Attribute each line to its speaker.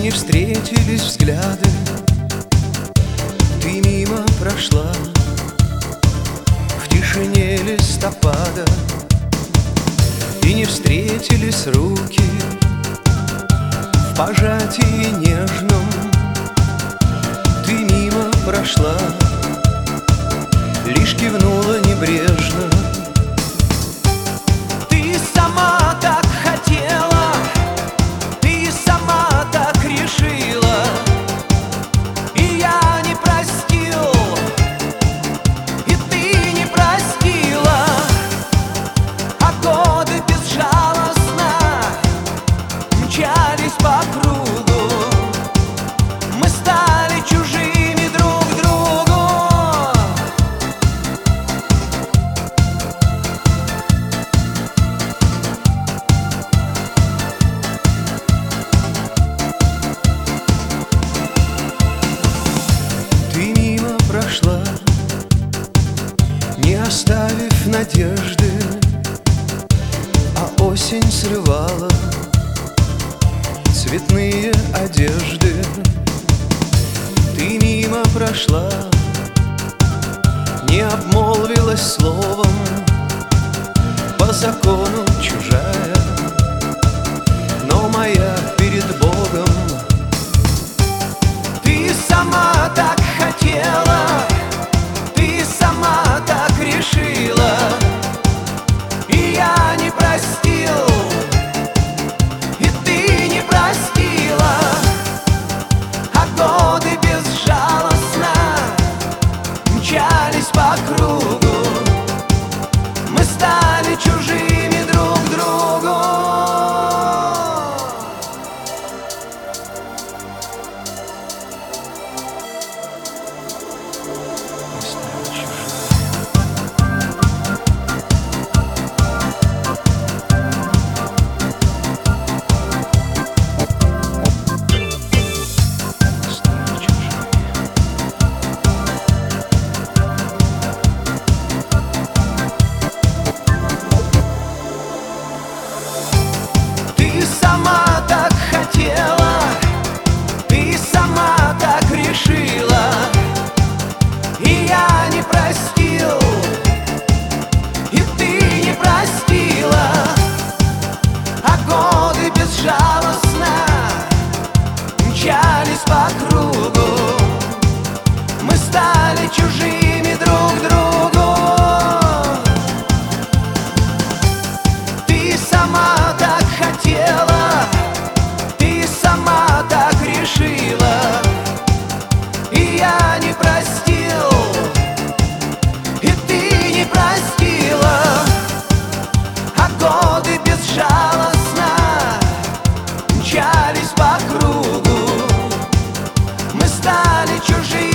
Speaker 1: не встретились взгляды, ты мимо прошла в тишине листопада. И не встретились руки в пожатии нежном, ты мимо прошла, лишь кивнула небрежно. Ты сама так хотела, ты сама так решила, и я не простил, и ты не простила. А годы безжалостно мчались по кругу, мы стали чужими друг другу. Ты мимо прошла, не оставив надежды, а осень срывала цветные одежды. Ты мимо прошла, не обмолвилась словом, по закону чужая, но моя перед Богом. Ты сама так хотела, ты сама так решила, и я не простил, и ты не простила. А годы безжалостно мчались по кругу, мы стали чужими друг другу. Ты сама так хотела, ты сама так решила, и я не простил, и ты не простила. А годы безжалостно мчались по кругу, мы стали чужими друг другу. Ты сама так хотела, ты сама так решила, и я не простил, и ты не простила. А годы безжалостно мчались по кругу, мы стали чужими.